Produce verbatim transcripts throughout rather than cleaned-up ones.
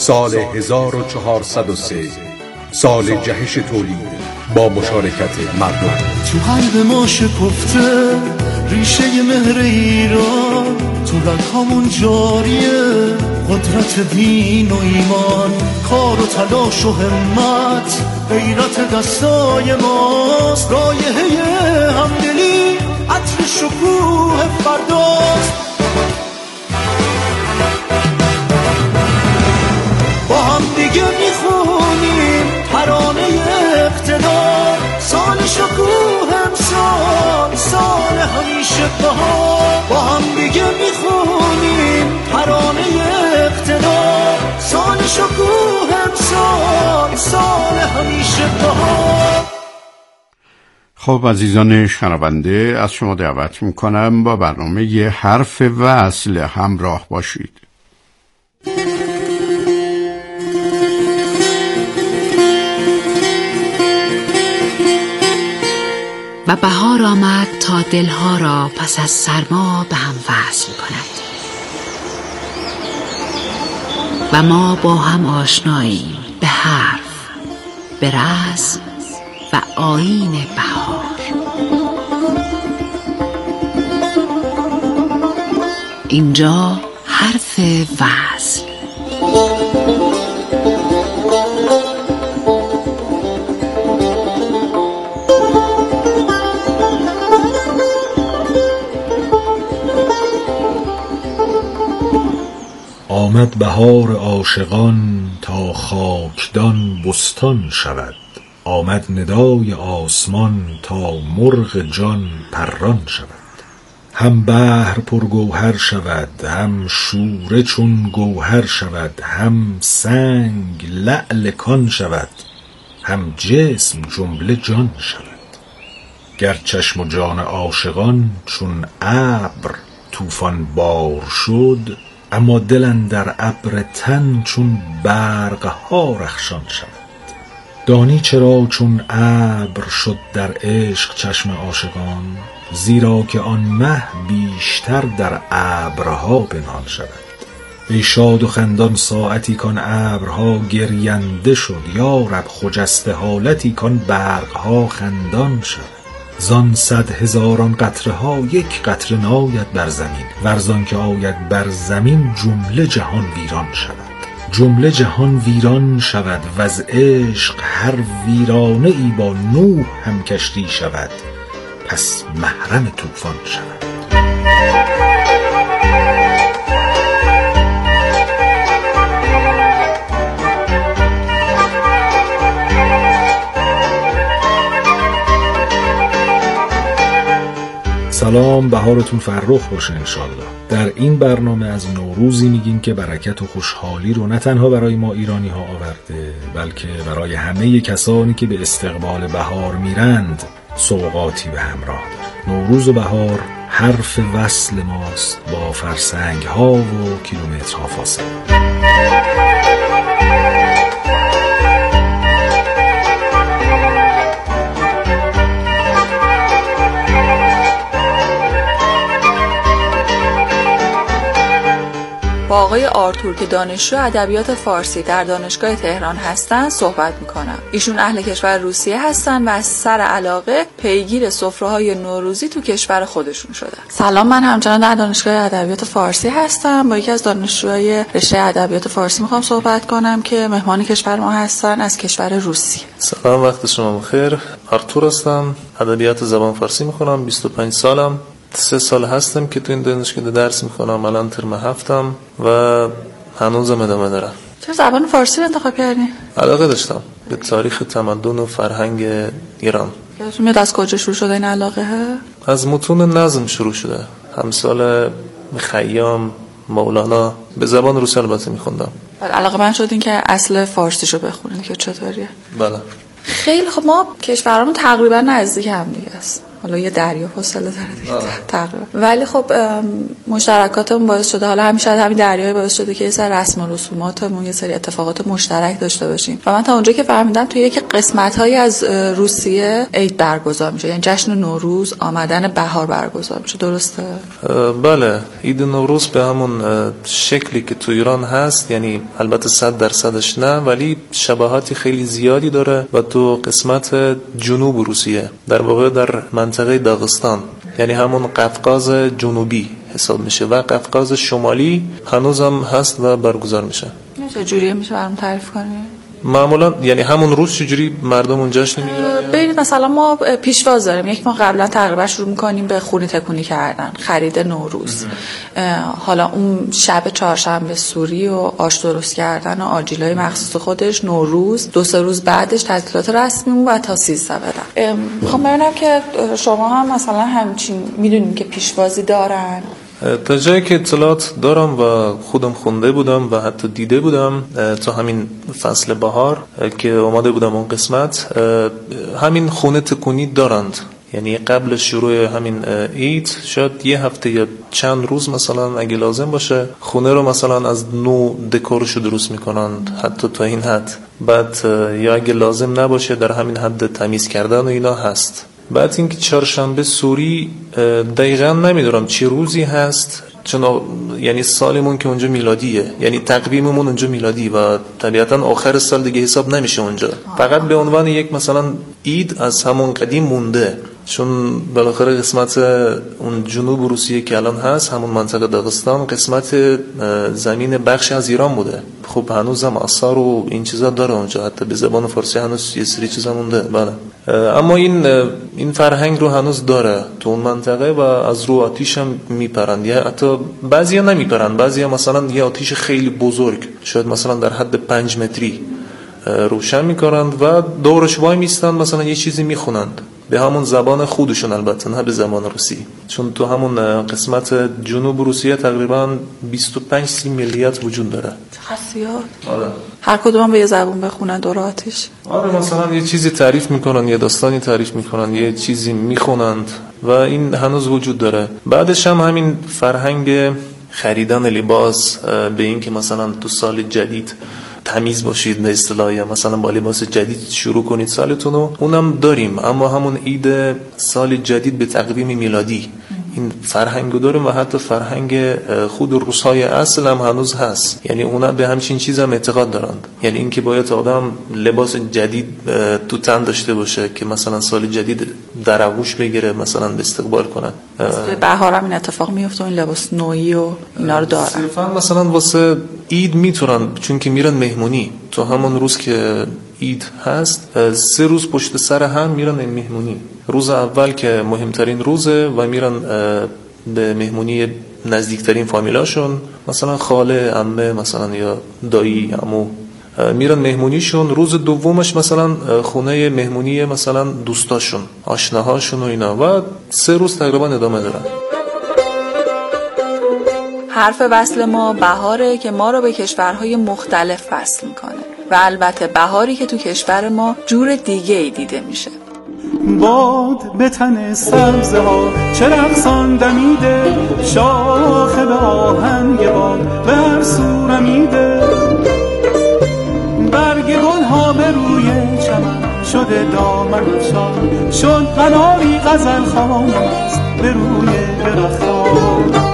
سال هزار و چهارصد و سه، سال جهش تولید با مشارکت مردم. تو قلب ما شکفته ریشه مهر ایران، تو رگ‌هامون جاریه قدرت دین و ایمان، کار و تلاش و همت غیرت دستای ماست، رایحه همدلی عطر شکوه فرداست. با هم دیگه میخونیم ترانه اقتدار، سال شکوه امسال، سال همیشه بهار. با هم دیگه میخونیم ترانه اقتدار، سال شکوه امسال، سال همیشه بهار. خب عزیزان شنونده، از شما دعوت میکنم با برنامه ی حرف وصل همراه باشید. و بهار آمد تا دلها را پس از سرما به هم وصل کند و ما با هم آشناییم به حرف، به رسم و آیین بهار. اینجا حرف وصل. آمد بهار عاشقان تا خاکدان بستان شود، آمد ندای آسمان تا مرغ جان پران شود. هم بحر پرگوهر شود، هم شوره چون گوهر شود، هم سنگ لعل کان شود، هم جسم جمله جان شود. گر چشم و جان عاشقان چون ابر طوفان بار شد، اما دل اندر ابر تن چون برق‌ها رخشان شود. دانی چرا چون ابر شد در عشق چشم عاشقان؟ زیرا که آن مه بیشتر در ابرها پنهان شود. ای شاد و خندان ساعتی کان ابرها گرینده شد، یا رب خجسته حالتی کان برق‌ها خندان شد. زان صد هزاران قطره ها یک قطره ناید بر زمین، ورزان که آید بر زمین جمله جهان ویران شود. جمله جهان ویران شود و از عشق هر ویرانه ای با نوح هم کشتی شود، پس محرم طوفان شود. سلام، بهارتون فرخ باشه انشالله. در این برنامه از نوروزی میگیم که برکت و خوشحالی رو نه تنها برای ما ایرانی ها آورده، بلکه برای همه کسانی که به استقبال بهار میرند سوغاتی به همراه داره. نوروز و بهار حرف وصل ماست با فرسنگ ها و کیلومترها فاصله. با آقای آرتور که دانشجو ادبیات فارسی در دانشگاه تهران هستن صحبت میکنم. ایشون اهل کشور روسیه هستن و از سر علاقه پیگیر سفره‌های نوروزی تو کشور خودشون شدن. سلام، من همچنان در دانشگاه ادبیات فارسی هستم. با یکی از دانشجوهای رشته ادبیات فارسی میخوام صحبت کنم که مهمان کشور ما هستن از کشور روسیه. سلام، وقت شما بخیر. آرتور هستم، ادبیات زبان فارسی میخونم، بیست و پنج سالم. سه سال هستم که تو این دانشگاه درس میخونم، الان ترم هفتم و هنوزم ادامه دارم. چرا زبان فارسی رو انتخاب کردی؟ علاقه داشتم به تاریخ تمدن و فرهنگ ایران. یادتون میاد از کجا شروع شده این علاقه؟ از متون نظم شروع شده، همسال خیام، مولانا. به زبان روسی البته میخوندم. علاقه من شدین که اصل فارسیشو بخونین که چطوریه؟ بله. خیلی خب، ما کشورامون تقریبا نزدیک هم دیگه است. حالا یه دریا فاصله داره دیگه تقریبا. ولی خب مشترکاتمون باعث شده، حالا همین شاید همین دریای باعث شده که یه سری رسم و رسوماتمون یه سری اتفاقات مشترک داشته باشیم. و من تا اونجا که فهمیدم توی یک قسمت‌هایی از روسیه عید برگزار میشه، یعنی جشن نوروز، آمدن بهار برگزار میشه. درسته؟ بله، عید نوروز به همون شکلی که تو ایران هست، یعنی البته صد درصدش نه، ولی شباهاتی خیلی زیادی داره و تو قسمت جنوب روسیه، در واقع در منطقه داغستان، یعنی همون قفقاز جنوبی حساب میشه و قفقاز شمالی هنوزم هست و برگزار میشه. چجوریه میشه برام تعریف کنی؟ معمولا یعنی همون روز چجوری مردم اون جشن میگیرن؟ ببینید مثلا ما پیشواز داریم، یک ماه قبلا تقریبا شروع میکنیم به خونه تکونی کردن، خرید نوروز. حالا اون شب چهارشنبه سوری و آش درست کردن و آجیلای مخصوص خودش، نوروز دو سه روز بعدش تعطیلات رسمی و تا سیزده بدن. میخوام ببینم که شما هم مثلا همچین میدونیم که پیشوازی دارن؟ تا جایی که اطلاعات دارم و خودم خونده بودم و حتی دیده بودم تا همین فصل بهار که اومده بودم اون قسمت، همین خونه تکونی دارند، یعنی قبل شروع همین عید شاید یه هفته یا چند روز مثلا اگه لازم باشه خونه رو مثلا از نو دکورشو درست میکنند، حتی تا این حد. بعد یا اگه لازم نباشه در همین حد تمیز کردن و اینا هست. بعد اینکه چهارشنبه سوری دقیقا نمیدونم چه روزی هست، چون یعنی سالمون که اونجا میلادیه، یعنی تقویممون اونجا میلادی و طبیعتا آخر سال دیگه حساب نمیشه اونجا، فقط به عنوان یک مثلا عید از همون قدیم مونده، چون بالاخره قسمت اون جنوب روسیه که الان هست، همون منطقه داغستان، قسمت زمین بخش از ایران بوده. خب هنوزم آثار و این چیزا داره اونجا، حتی به زبان فارسی هنوز یه سری چیزا مونده. بله، اما این این فرهنگ رو هنوز داره تو اون منطقه و از رو آتیش هم میپرند، یا حتی بعضیا نمیپرند، بعضیا مثلا یه آتیش خیلی بزرگ شاید مثلا در حد پنج متری روشن میکنند و دورش وای میستند، مثلا یه چیزی میخونند به همون زبان خودشون، البته نه به زبان روسی، چون تو همون قسمت جنوب روسیه تقریبا بیست و پنج سی ملیت وجود داره. خاصیات. آره. هر کدوم به یه زبان بخونن دور آتش. آره، مثلا یه چیزی تعریف میکنن، یه داستانی تعریف میکنن، یه چیزی میخونند و این هنوز وجود داره. بعدش هم همین فرهنگ خریدن لباس، به این که مثلا تو سال جدید تمیز باشید به اصطلاح، مثلا با لباس جدید شروع کنید سالتونو، اونم داریم. اما همون عید سال جدید به تقویم میلادی این فرهنگو داریم و حتی فرهنگ خود روس‌های اصل هم هنوز هست، یعنی اونا به همچین چیز هم اعتقاد دارند، یعنی اینکه باید آدم لباس جدید تو تن داشته باشه که مثلا سال جدید در آغوش بگیره، مثلا به استقبال کنن. به بهار هم این اتفاق میفته، این لباس نوئی و اینا رو دارن. صرفا مثلا واسه عید میتونن، چون که میرن مهمونی تو همون روز که عید هست، سه روز پشت سر هم میرن این مهمونی. روز اول که مهمترین روزه و میرن به مهمونی نزدیکترین فامیلاشون، مثلا خاله، عمه مثلا یا دایی، عمو، میرن مهمونیشون. روز دومش مثلا خونه مهمونی مثلا دوستاشون، آشناهاشون و اینا، و سه روز تقریبا ادامه دارن. حرف وصل ما بهاره که ما رو به کشورهای مختلف وصل میکنه و البته بهاری که تو کشور ما جور دیگه ای دیده میشه. باد به تن سبزه ها چه رقصان دمیده، شاخه به آهنگ باد بر سو رمیده، برگ گل ها به روی چمن شده دامن افشان، شد قناری غزل خوان است به روی درختان.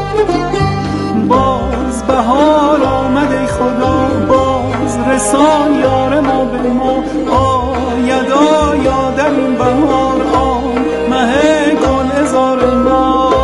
باز بهار آمد ای خدا، باز رسان یار ما به ما، آید آیا در این بهار آن مه گل هزار ما.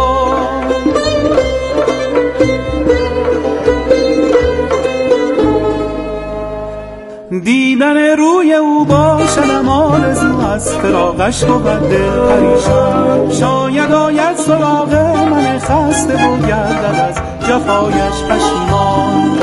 دیدن روی او باشدم آرزو، از فراقش بود دل پریشان، شاید آید سراغ من خسته و گردد از جفایش پشیمان.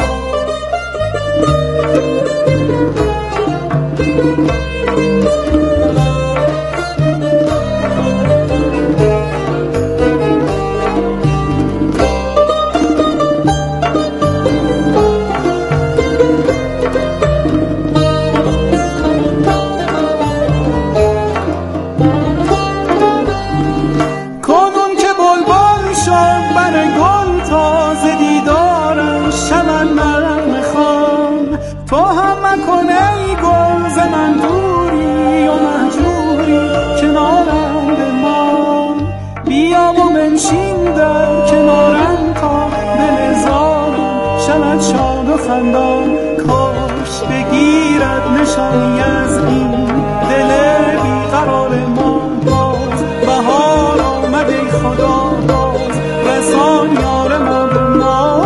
و خندان، کاش بگیرد نشانی از این دل بیقرار ما. باز بهار آمد ای خدا، باز رسان یار ما به ما.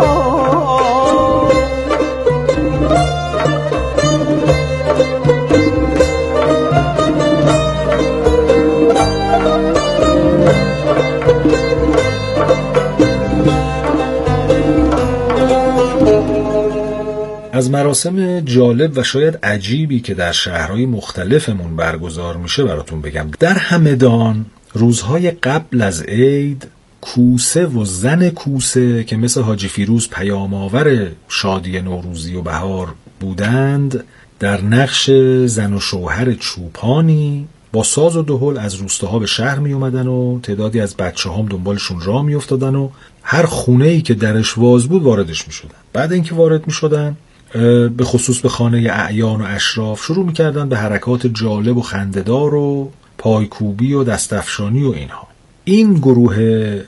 از مراسم جالب و شاید عجیبی که در شهرهای مختلفمون برگزار میشه براتون بگم. در همدان روزهای قبل از عید کوسه و زن کوسه که مثل حاجی فیروز پیام‌آور شادی نوروزی و بهار بودند، در نقش زن و شوهر چوپانی با ساز و دهل از روستاها به شهر می اومدن و تعدادی از بچه هم دنبالشون راه می افتادن و هر خونه‌ای که درش واز بود واردش می شدن. بعد اینکه وارد می شدن، به خصوص به خانه اعیان و اشراف، شروع می کردن به حرکات جالب و خنده‌دار و پایکوبی و دستفشانی و اینها. این گروه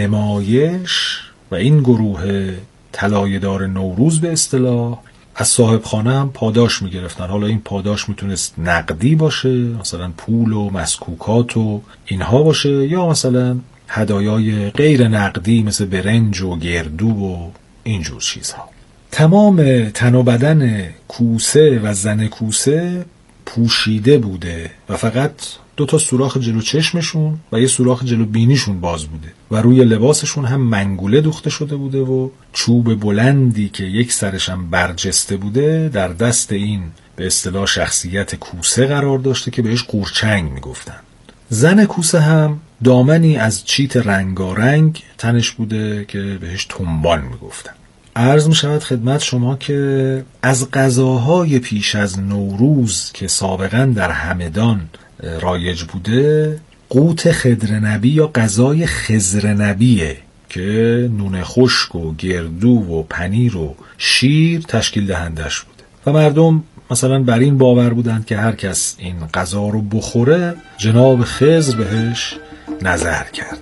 نمایش و این گروه طلایه‌دار نوروز به اصطلاح از صاحب خانه هم پاداش می گرفتن. حالا این پاداش میتونست نقدی باشه، مثلا پول و مسکوکات و اینها باشه، یا مثلا هدایای غیر نقدی مثل برنج و گردو و اینجور چیزها. تمام تن و بدن کوسه و زن کوسه پوشیده بوده و فقط دو تا سوراخ جلو چشمشون و یه سوراخ جلو بینیشون باز بوده و روی لباسشون هم منگوله دوخته شده بوده و چوب بلندی که یک سرش هم برجسته بوده در دست این به اصطلاح شخصیت کوسه قرار داشته که بهش قورچنگ میگفتن. زن کوسه هم دامنی از چیت رنگارنگ تنش بوده که بهش تنبان میگفتن. عرض می شود خدمت شما که از غذاهای پیش از نوروز که سابقا در همدان رایج بوده، قوت خضر نبی یا غذای خضر نبیه که نون خشک و گردو و پنیر و شیر تشکیل دهندش بوده و مردم مثلا بر این باور بودند که هر کس این غذا رو بخوره جناب خضر بهش نظر کرده.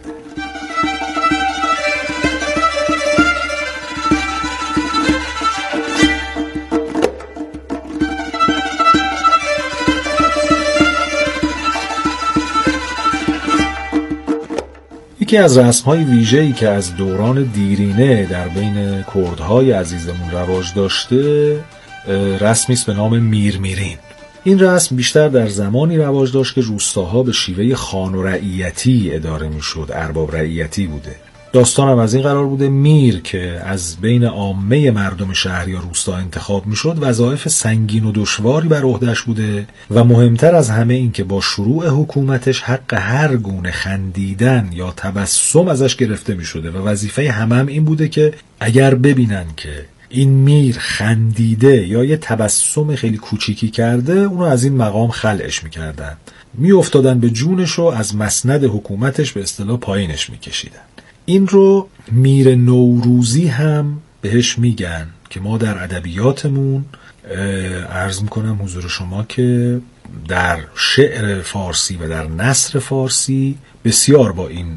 یکی از رسم‌های ویژه‌ای که از دوران دیرینه در بین کردهای عزیزمون رواج داشته رسمی است به نام میرمیرین. این رسم بیشتر در زمانی رواج داشت که روستاها به شیوه خان و رعیتی اداره می‌شد، ارباب رعیتی بوده. داستانم از این قرار بوده میر که از بین عامه مردم شهر یا روستا انتخاب میشد وظایف سنگین و دشواری بر عهده‌اش بوده و مهمتر از همه این که با شروع حکومتش حق هر گونه خندیدن یا تبسم ازش گرفته میشده و وظیفه همه هم این بوده که اگر ببینن که این میر خندیده یا یه تبسم خیلی کوچیکی کرده اونو از این مقام خلعش میکردن، میافتادن به جونش و از مسند حکومتش به اصطلاح پایینش میکشیدن. این رو میر نوروزی هم بهش میگن که ما در ادبیاتمون عرض میکنم حضور شما که در شعر فارسی و در نثر فارسی بسیار با این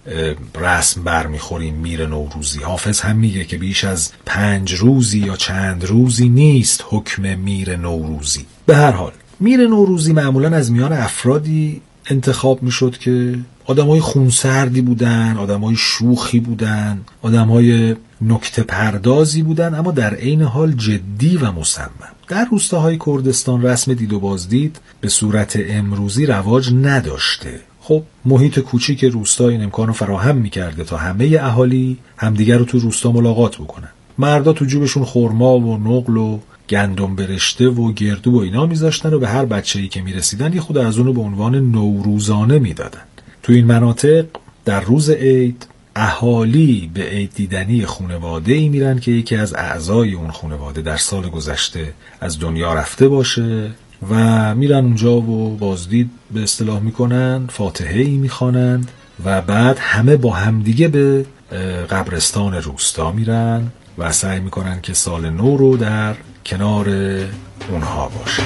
رسم برمیخوریم. میر نوروزی، حافظ هم میگه که بیش از پنج روزی یا چند روزی نیست حکم میر نوروزی. به هر حال میر نوروزی معمولا از میان افرادی انتخاب میشد که آدمای خونسردی بودن، آدمای شوخی بودن، آدمای نکته پردازی بودن، اما در عین حال جدی و مصمم. در روستاهای کردستان رسم دید و بازدید به صورت امروزی رواج نداشته. خب محیط کوچیک روستا این امکانو فراهم میکرده تا همه اهالی همدیگر رو تو روستا ملاقات بکنن. مردا تو جوبشون خرما و نقل و گندم برشته و گردو و اینا میذاشتن و به هر بچه‌ای که میرسیدن یه خود از اونو به عنوان نوروزانه میدادن. تو این مناطق در روز عید اهالی به عید دیدنی خانواده‌ای میرن که یکی از اعضای اون خانواده در سال گذشته از دنیا رفته باشه و میرن اونجا و بازدید به اصطلاح میکنن، فاتحه‌ای میخوانند و بعد همه با همدیگه به قبرستان روستا میرن و سعی میکنن که سال نو رو در کنار اونها باشه.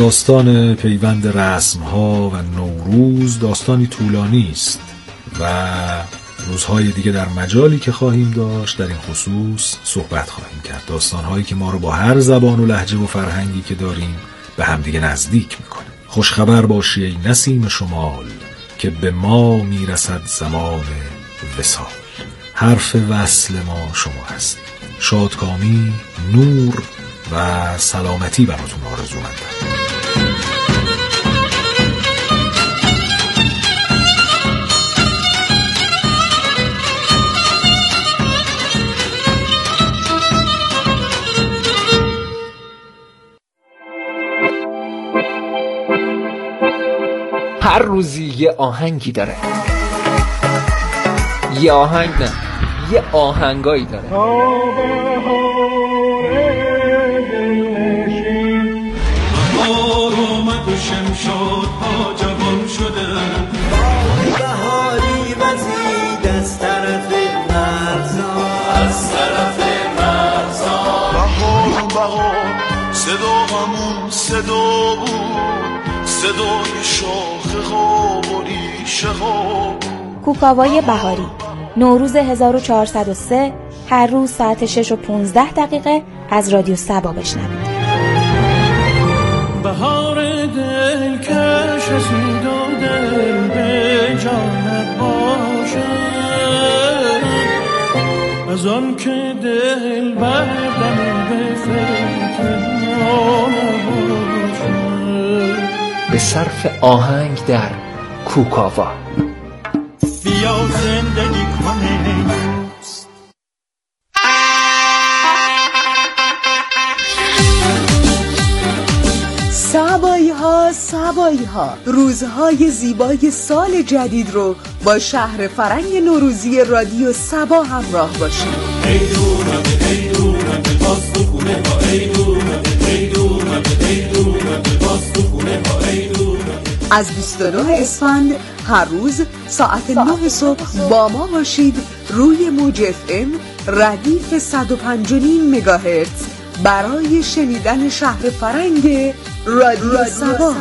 داستان پیوند رسم‌ها و نوروز داستانی طولانی است و روزهای دیگه در مجالی که خواهیم داشت در این خصوص صحبت خواهیم کرد. داستانهایی که ما رو با هر زبان و لهجه و فرهنگی که داریم به همدیگه نزدیک میکنه. خوشخبر باشی ای نسیم شمال که به ما میرسد زمان وصال. حرف وصل ما شما هست. شادکامی، نور و سلامتی براتون آرزومندم. هر روزی یه آهنگی داره، یه آهنگ نه یه آهنگایی داره. بهار اومد و شمشادها جوان شده، بهاری وزید از طرف مرزا، از طرف مرزا. بهار بهار صدا همون صدا بود، صدای شاخه ها و ریشه ها. کوکاوای بهاری، نوروز هزار و چهارصد و سه، هر روز ساعت شش و پونزده دقیقه از رادیو سبا بشنوید. بهار دلکش رسید و دل به جانت باشد، از آن که دل بردم به فکر ما نباشد. به صرف آهنگ در کوکاوا. بیا زندگی کنه سبایی ها سبایی ها روزهای زیبای سال جدید رو با شهر فرنگ نوروزی رادیو سبا همراه باشید. ای دورم ای دورم باز تو خونه ها، ای دورم ای دورم ای دورم باز تو خونه ها، ای دورم. از بیست و نه اسفند هر روز ساعت نه صبح با ما باشید روی موج اف ام ردیف صد و پنج و نیم مگاهرتز برای شنیدن شهر فرنگ رادیو سبا.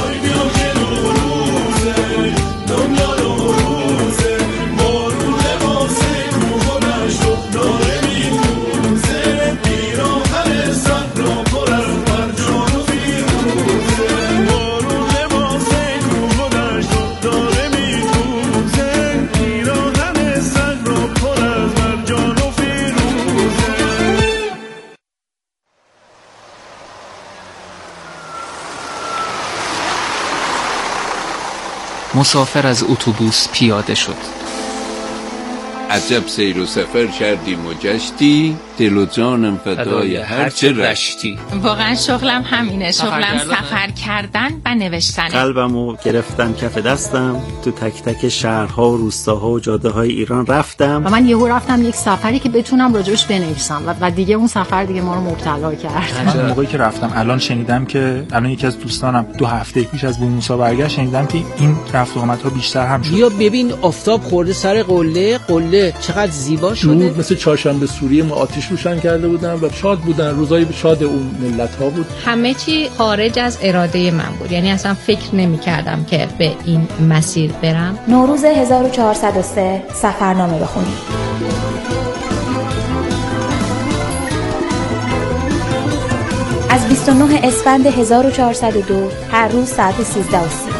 مسافر از اتوبوس پیاده شد. عجب سیر و سفر کردیم و گشتی، دل و جانم فدای هرچه رشتی. واقعا شغلم همینه، شغلم سفر کردن و نوشتنه. قلبمو گرفتم کف دستم، تو تک تک شهرها و روستاها و جاده های ایران رفتم و من یهو رفتم یک سفری که بتونم راجبش بنویسم و, و دیگه اون سفر دیگه ما رو مبتلا کرد. من موقعی که رفتم الان شنیدم که الان یکی از دوستانم دو هفته پیش از بونوسا برگشت، شنیدم که این رفت و آمدها بیشتر هم شد. بیا ببین آفتاب خورده سر قله، قله چقدر زیبا شده. نور مثل چهارشنبه سوریه ما آتش روشن کرده بودن و شاد بودن، روزای شاد اون ملت ها بود. همه چی خارج از اراده من بود، یعنی اصلا فکر نمی کردم که به این مسیر برم. نوروز هزار و چهارصد و سه سفرنامه بخونید. از بیست و نه اسفند هزار و چهارصد و دو هر روز ساعت سیزده و سی.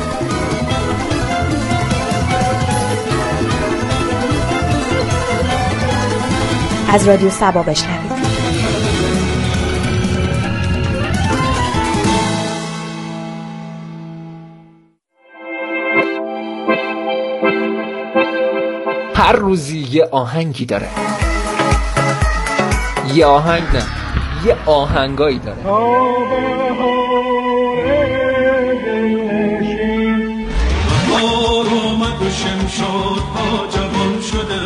از رادیو سبا بشنوید. هر روزی یه آهنگی داره، یه آهنگ نه یه آهنگایی داره. بهار اومد و شمشادها جوان شده،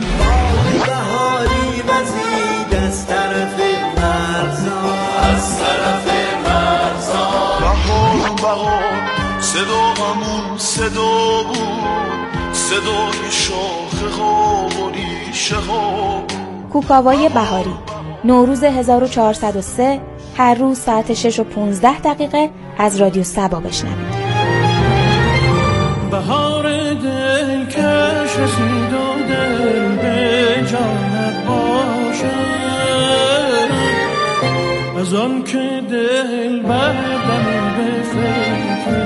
بهاری وزید از طرف مرزا، از طرف مرزا. بهار بهار صدا همون صدا بود، صدای شاخه ها و ریشه ها. کوکاوای بهاری، نوروز هزار و چهارصد و سه، هر روز ساعت شش و پونزده دقیقه از رادیو سبا بشنوید. بهار دل کش رسید و دل به جانت باشد، از آن که دل بردم به فکر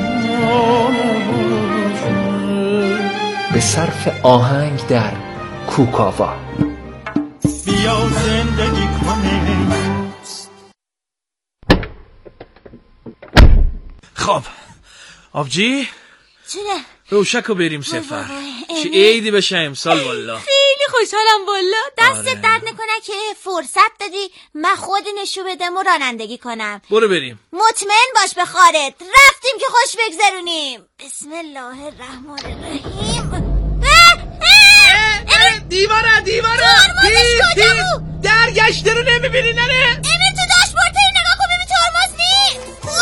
نباشد. به صرف آهنگ در کوکاوا. بیا زندگی کنیم. خب آبجی چونه؟ روشکو بریم سفر. چه عیدی بشه امسال والا. خیلی خوشحالم والا. دستت درد نکنه که فرصت دادی من خود نشو بدم و رانندگی کنم. برو بریم. مطمئن باش به خارت رفتیم که خوش بگذرونیم. بسم الله الرحمن الرحیم. دیواره دیواره ترمزش کجا بود؟ درگشته رو نمیبینی نره؟ امیر تو داشبورد تایی نگاه کن ببین ترمز نیست.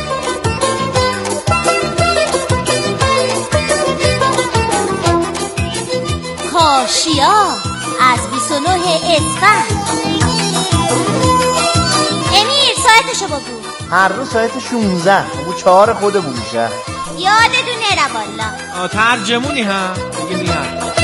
کاشیا از بیست و نه اسفند. امیر ساعتشو بگو. هر روز ساعت شونزده بو چهار خودمون میشه. یادتون نره والا. ترجمونی هم دیگه میاد.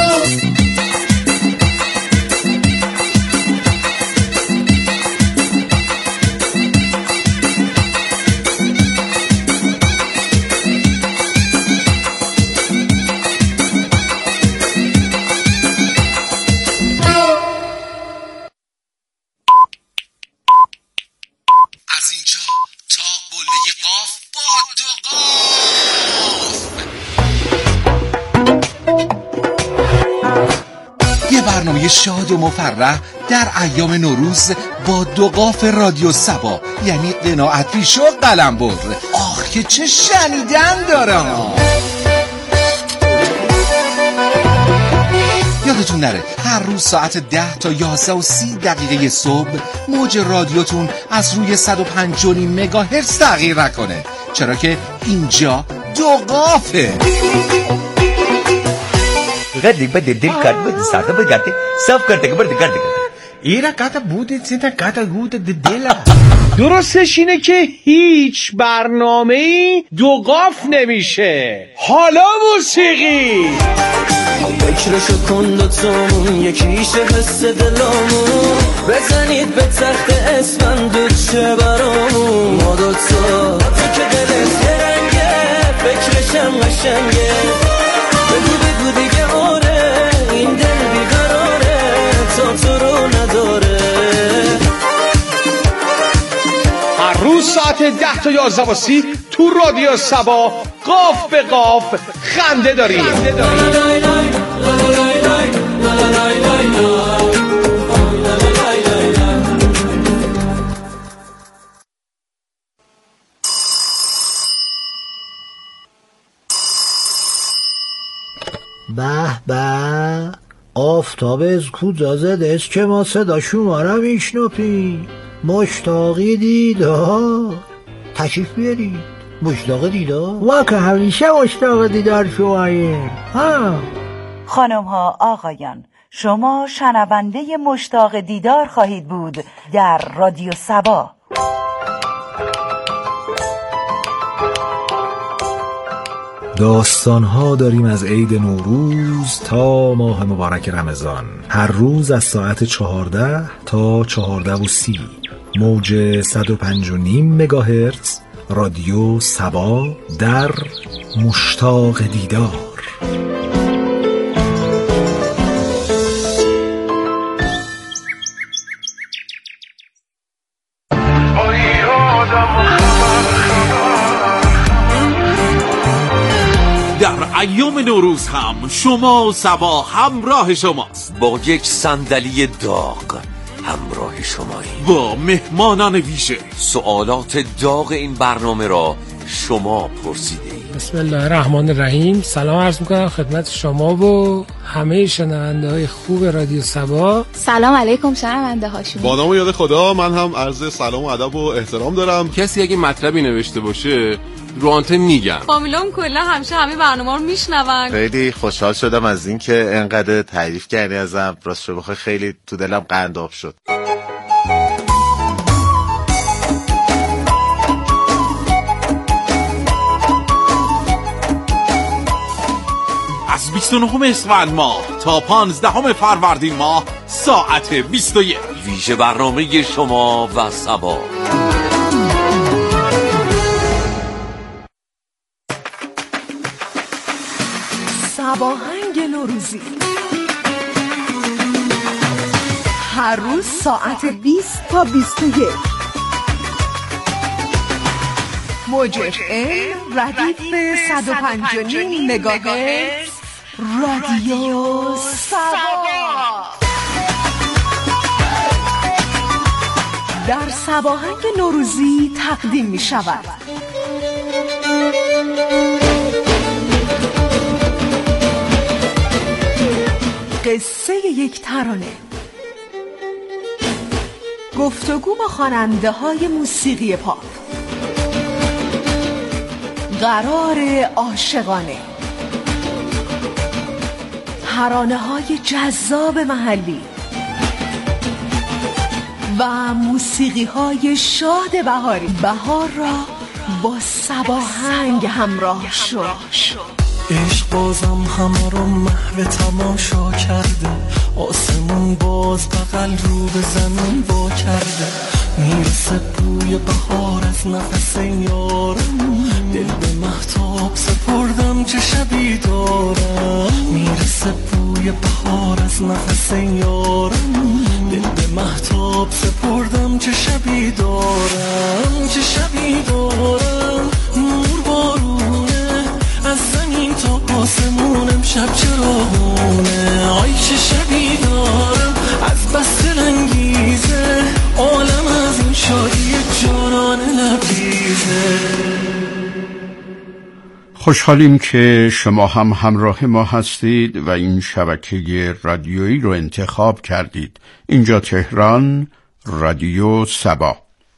برنامه شاد و مفرح در ایام نوروز با دو قاف رادیو سبا، یعنی قناعت پیش و قلمبر. آخ که چه شنیدن دارم. یادتون نره هر روز ساعت ده تا یازده و سی دقیقه صبح موج رادیوتون از روی صد و پنج و نیم مگاهرتز تغییر نکنه، چرا که اینجا دو قافه. Gading ba dil kat ba sata ba gate saf karte ba gate ira kata bude sita kata gute dela. درستش اینه که هیچ برنامه‌ای دو قاف نمیشه. حالا موسیقی فکرشو کن دوتامون یکیشه حس دلامون، بزنید به تخت اسفند چه برامون. ما دوتا تو که دلت درنگه فکرشم قشنگه، بگو بگو دیگه آره این دل بیقراره تا تو رو نداره. هر روز ساعت ده تا یازده و سی تو رادیو سبا قاف به قاف خنده داریم. به به آفتاب از کجا زده است که ما صدا شما را میشنویم. مشتاقی دیدار تشریف بیارید. مشتاق دیدار ما که همیشه مشتاق دیدار شماییم. ها خانم ها آقایان، شما شنونده مشتاق دیدار خواهید بود در رادیو سبا. داستان‌ها داریم از عید نوروز تا ماه مبارک رمضان، هر روز از ساعت چهارده تا چهارده و سی موج صد و پنج و نیم مگاهرتز رادیو سبا در مشتاق دیدار. در ایام نوروز هم شما سبا همراه شماست، با یک صندلی داغ همراه شماییم، با مهمانان ویژه. سوالات داغ این برنامه را شما پرسیده اید. بسم الله الرحمن الرحیم. سلام عرض میکنم خدمت شما و همه شنونده های خوب رادیو سبا. سلام علیکم شنونده هاشون. با نام و یاد خدا من هم عرض سلام و ادب و احترام دارم. کسی اگه مطلبی نوشته باشه رو آنتن میگم. فامیلام کلا همیشه همه برنامه رو میشنون. خیلی خوشحال شدم از اینکه انقدر تعریف کردی ازم. راستش بخوای خیلی تو دلم قنداب شد. از بیست و نهم اسفند ماه تا پانزدهم فروردین ماه ساعت بیست و یک. ویژه برنامه شما و سبا. سباهنگ نوروزی هر روز ساعت بیست تا بیست و یک. موج اف ام ردیف صد و پنج و نیم مگاهرتز رادیو سبا در سباهنگ نوروزی تقدیم می شود. قصه یک ترانه، گفتگو با خواننده های موسیقی پاپ، قرار عاشقانه، ترانه های جذاب محلی و موسیقی های شاد بهاری. بهار را با سباهنگ همراه شو. عشق بازم همه رو محو تماشا کرده، آسمون باز بغل رو به زمین با کرده، میرسه بوی بهار از نفس یارم، دل به مهتاب سپردم چه شبی دارم، میرسه بوی بهار از نفس یارم، دل به مهتاب سپردم چه شبی دارم، چه شبی دارم، نور بارونه از زمین تا آسمون امشب چراغونه، آی چه شبی دارم از بس دلانگیزه، عالم از این شادی جانان لبریزه. خوشحالیم که شما هم همراه ما هستید و این شبکه رادیویی رو انتخاب کردید. اینجا تهران، رادیو سبا.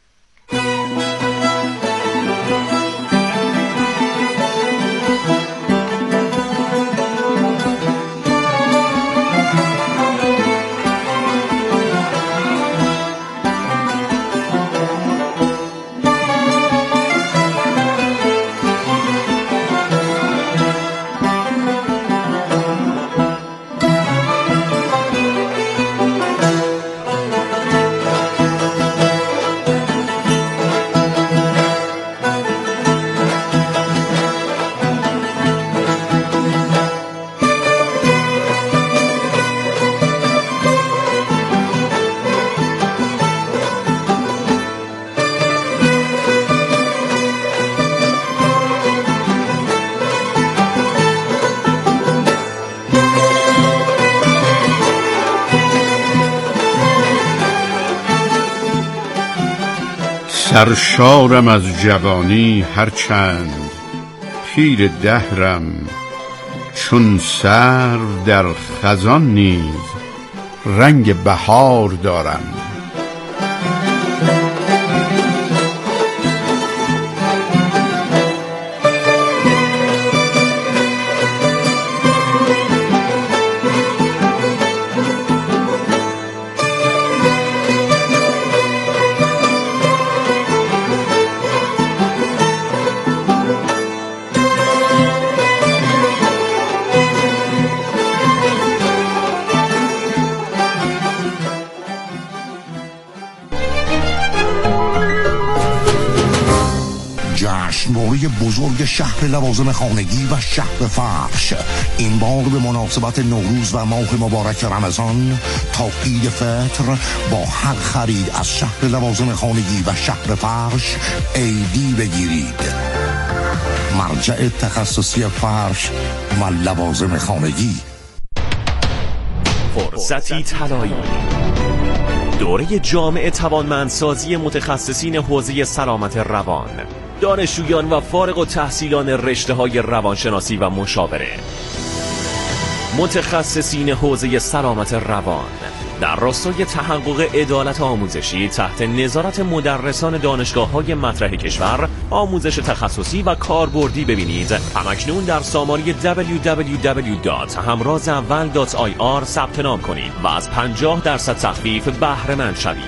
سرشارم از جوانی هرچند پیر دهرم، چون سرو در خزان نیز رنگ بهار دارم. جشنواره بزرگ شهر لوازم خانگی و شهر فرش این بار به مناسبت نوروز و ماه مبارک رمضان تا عید فطر با هر خرید از شهر لوازم خانگی و شهر فرش عیدی بگیرید. مرجع تخصصی فرش و لوازم خانگی. فرصتی طلایی، دوره جامع توانمندسازی متخصصین حوزه سلامت روان، دانشجویان و فارغ التحصیلان رشته‌های روانشناسی و مشاوره، متخصصین حوزه سلامت روان در راستای تحقق عدالت آموزشی تحت نظارت مدرسان دانشگاه‌های مطرح کشور آموزش تخصصی و کاربردی ببینید. همکنون در سامانه دبلیو دبلیو دبلیو دات همراز اول دات آی آر ثبت نام کنید و از پنجاه درصد تخفیف بهره مند شوید.